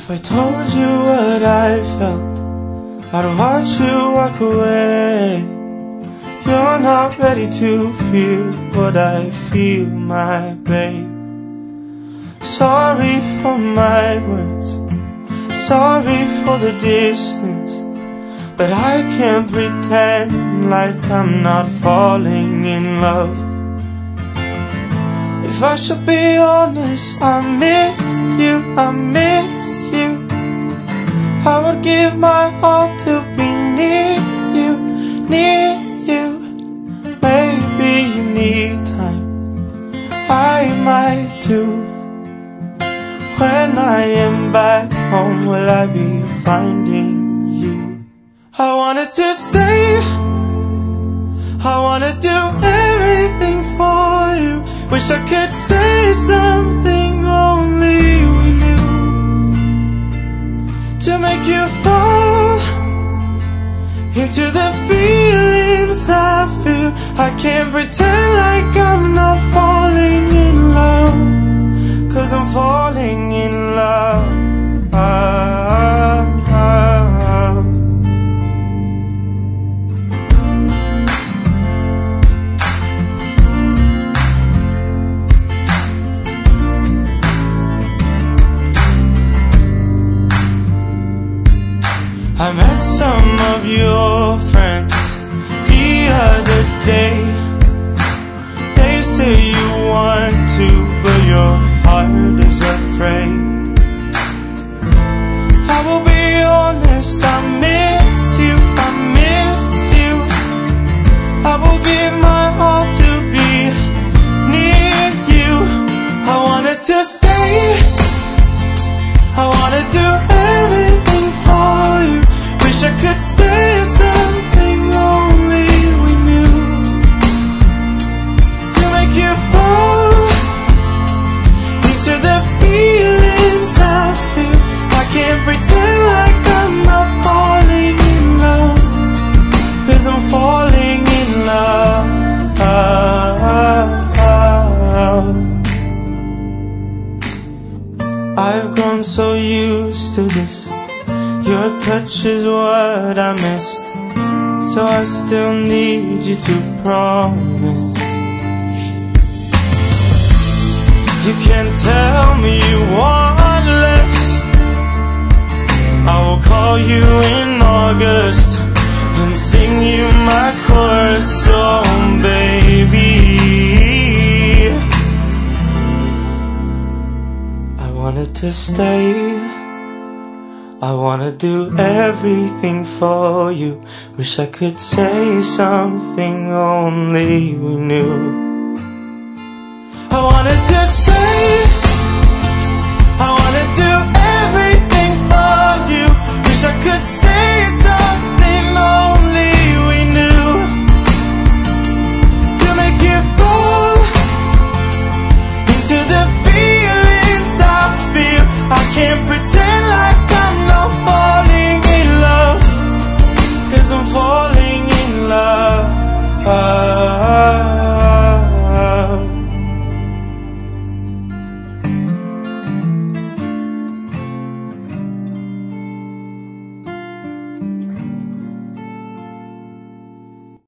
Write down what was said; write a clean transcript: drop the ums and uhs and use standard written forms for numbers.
If I told you what I felt, I'd watch you walk away. You're not ready to feel what I feel, my babe. Sorry for my words, sorry for the distance, but I can't pretend like I'm not falling in love. If I should be honest, I miss you, I miss you. I would give my all to be near you, near you. Maybe you need time, I might too. When I am back home, will I be finding you? I wanted to stay, I wanna do everything for you. Wish I could say something only we knew, to make you fall into the feelings I feel. I can't pretend like I'm not falling in love, 'cause I'm falling in love. I met some of your friends the other day. They say you want to, but your heart is afraid. I will be honest, I miss you, I miss you. I will give my all to be near you. I wanted to stay, I wanna do everything for you. Wish I could say something only we knew, to make you fall into the feelings I feel. I can't pretend like I'm not falling in love, 'cause I'm falling in love. I've grown so used to this, your touch is what I missed, so I still need you to promise. You can't tell me you want less. I will call you in August and sing you my chorus song, baby. I wanted to stay, I wanna do everything for you. Wish I could say something only we knew. I wanna